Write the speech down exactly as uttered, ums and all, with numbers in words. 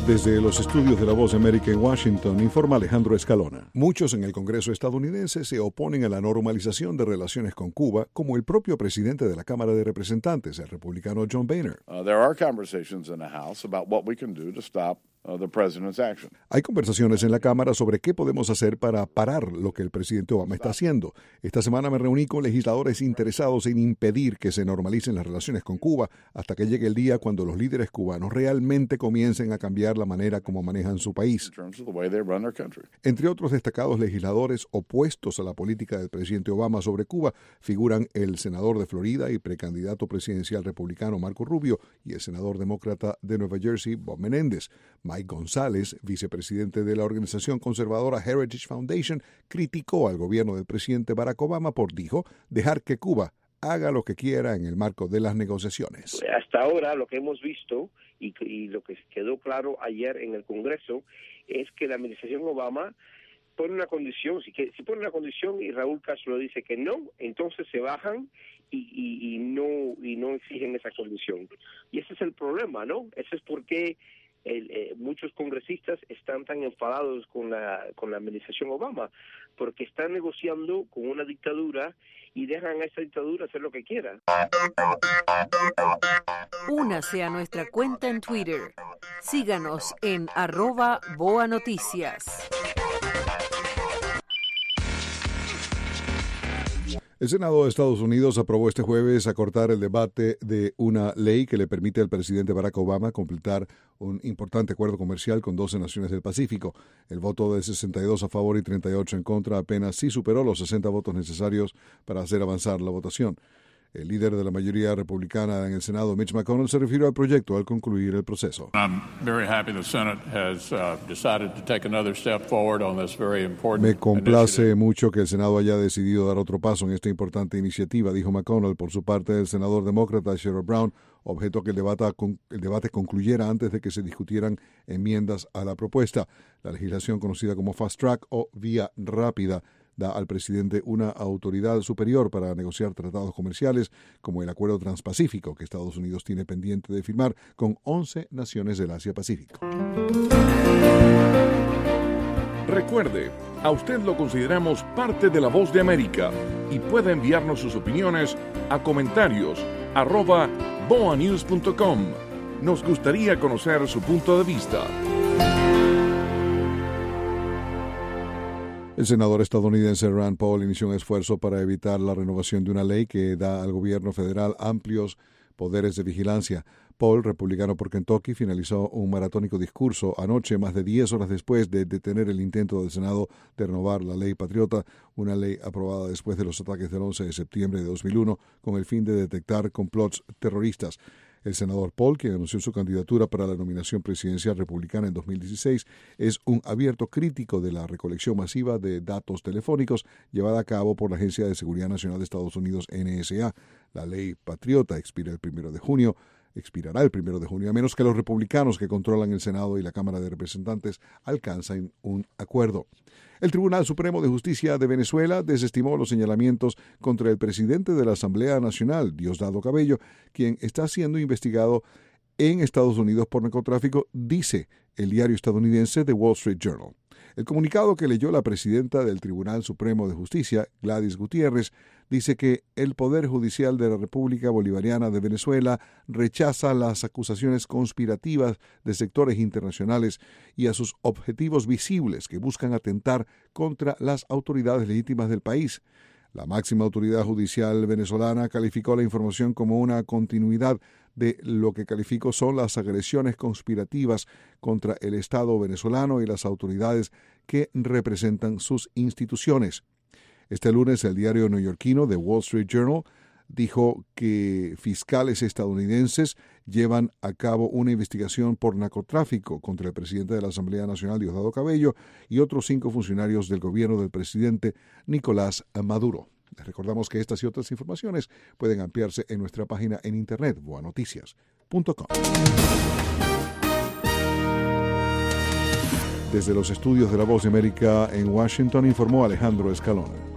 Desde los estudios de La Voz de América en Washington, informa Alejandro Escalona. Muchos en el Congreso estadounidense se oponen a la normalización de relaciones con Cuba, como el propio presidente de la Cámara de Representantes, el republicano John Boehner. Uh, there are conversations in the House about what we can do to stop Uh, the president's action. Hay conversaciones en la Cámara sobre qué podemos hacer para parar lo que el presidente Obama está haciendo. Esta semana me reuní con legisladores interesados en impedir que se normalicen las relaciones con Cuba hasta que llegue el día cuando los líderes cubanos realmente comiencen a cambiar la manera como manejan su país. Entre otros destacados legisladores opuestos a la política del presidente Obama sobre Cuba figuran el senador de Florida y precandidato presidencial republicano Marco Rubio y el senador demócrata de Nueva Jersey Bob Menéndez. Mike González, vicepresidente de la organización conservadora Heritage Foundation, criticó al gobierno del presidente Barack Obama por, dijo, dejar que Cuba haga lo que quiera en el marco de las negociaciones. Hasta ahora lo que hemos visto y, y lo que quedó claro ayer en el Congreso es que la administración Obama pone una condición, si, que, si pone una condición y Raúl Castro dice que no, entonces se bajan y, y, y no y no exigen esa condición. Y ese es el problema, ¿no? Ese es por qué El, eh, muchos congresistas están tan enfadados con la con la administración Obama, porque están negociando con una dictadura y dejan a esa dictadura hacer lo que quiera. Únase a nuestra cuenta en Twitter. Síganos en arroba Boa Noticias. El Senado de Estados Unidos aprobó este jueves acortar el debate de una ley que le permite al presidente Barack Obama completar un importante acuerdo comercial con doce naciones del Pacífico. El voto de sesenta y dos a favor y treinta y ocho en contra apenas sí superó los sesenta votos necesarios para hacer avanzar la votación. El líder de la mayoría republicana en el Senado, Mitch McConnell, se refirió al proyecto al concluir el proceso. Me complace mucho que el Senado haya decidido dar otro paso en esta importante iniciativa, dijo McConnell. Por su parte, el senador demócrata Sherrod Brown objetó que el debate, el debate concluyera antes de que se discutieran enmiendas a la propuesta. La legislación conocida como Fast Track o Vía Rápida da al presidente una autoridad superior para negociar tratados comerciales como el Acuerdo Transpacífico que Estados Unidos tiene pendiente de firmar con once naciones del Asia-Pacífico. Recuerde, a usted lo consideramos parte de La Voz de América y puede enviarnos sus opiniones a comentarios arroba boa news punto com. Nos gustaría conocer su punto de vista. El senador estadounidense Rand Paul inició un esfuerzo para evitar la renovación de una ley que da al gobierno federal amplios poderes de vigilancia. Paul, republicano por Kentucky, finalizó un maratónico discurso anoche, más de diez horas después de detener el intento del Senado de renovar la ley Patriota, una ley aprobada después de los ataques del once de septiembre de dos mil uno con el fin de detectar complots terroristas. El senador Paul, quien anunció su candidatura para la nominación presidencial republicana en dos mil dieciséis, es un abierto crítico de la recolección masiva de datos telefónicos llevada a cabo por la Agencia de Seguridad Nacional de Estados Unidos, N S A. La ley Patriota expira el primero de junio. expirará el primero de junio, a menos que los republicanos que controlan el Senado y la Cámara de Representantes alcancen un acuerdo. El Tribunal Supremo de Justicia de Venezuela desestimó los señalamientos contra el presidente de la Asamblea Nacional, Diosdado Cabello, quien está siendo investigado en Estados Unidos por narcotráfico, dice el diario estadounidense The Wall Street Journal. El comunicado que leyó la presidenta del Tribunal Supremo de Justicia, Gladys Gutiérrez, dice que el Poder Judicial de la República Bolivariana de Venezuela rechaza las acusaciones conspirativas de sectores internacionales y a sus objetivos visibles que buscan atentar contra las autoridades legítimas del país. La máxima autoridad judicial venezolana calificó la información como una continuidad de lo que calificó son las agresiones conspirativas contra el Estado venezolano y las autoridades que representan sus instituciones. Este lunes, el diario neoyorquino The Wall Street Journal dijo que fiscales estadounidenses llevan a cabo una investigación por narcotráfico contra el presidente de la Asamblea Nacional, Diosdado Cabello, y otros cinco funcionarios del gobierno del presidente Nicolás Maduro. Les recordamos que estas y otras informaciones pueden ampliarse en nuestra página en internet, boa noticias punto com. Desde los estudios de La Voz de América en Washington, informó Alejandro Escalona.